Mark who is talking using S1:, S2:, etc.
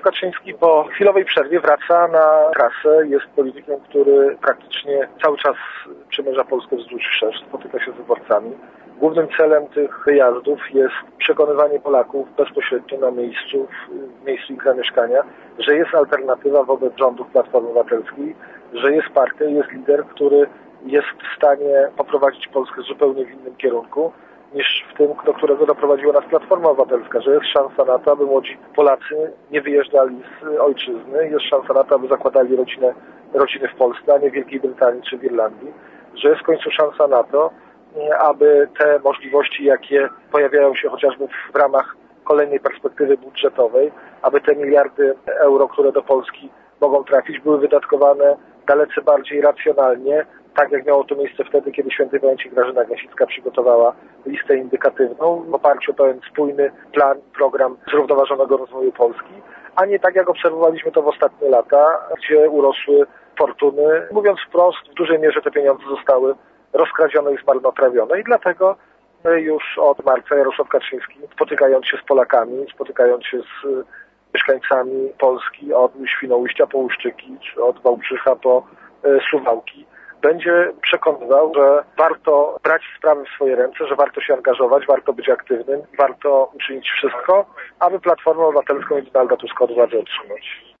S1: Kaczyński po chwilowej przerwie wraca na trasę. Jest politykiem, który praktycznie cały czas przemierza Polskę wzdłuż i wszerz, spotyka się z wyborcami. Głównym celem tych wyjazdów jest przekonywanie Polaków bezpośrednio na miejscu, w miejscu ich zamieszkania, że jest alternatywa wobec rządów Platformy Obywatelskiej, że jest partia, jest lider, który jest w stanie poprowadzić Polskę zupełnie w innym kierunku niż w tym, do którego doprowadziła nas Platforma Obywatelska, że jest szansa na to, aby młodzi Polacy nie wyjeżdżali z ojczyzny, jest szansa na to, aby zakładali rodziny w Polsce, a nie w Wielkiej Brytanii czy w Irlandii, że jest w końcu szansa na to, aby te możliwości, jakie pojawiają się chociażby w ramach kolejnej perspektywy budżetowej, aby te miliardy euro, które do Polski mogą trafić, były wydatkowane dalece bardziej racjonalnie, tak jak miało to miejsce wtedy, kiedy świętej pamięci Grażyna Gasicka przygotowała listę indykatywną w oparciu o pewien spójny plan, program zrównoważonego rozwoju Polski, a nie tak jak obserwowaliśmy to w ostatnie lata, gdzie urosły fortuny. Mówiąc wprost, w dużej mierze te pieniądze zostały rozkradzione i zmarnotrawione i dlatego już od marca Jarosław Kaczyński, spotykając się z Polakami, spotykając się z mieszkańcami Polski od Świnoujścia po Łuszczyki, czy od Wałbrzycha po Suwałki, będzie przekonywał, że warto brać sprawy w swoje ręce, że warto się angażować, warto być aktywnym, warto uczynić wszystko, aby Platformę Obywatelską i Donalda Tuska od władzy odsunąć.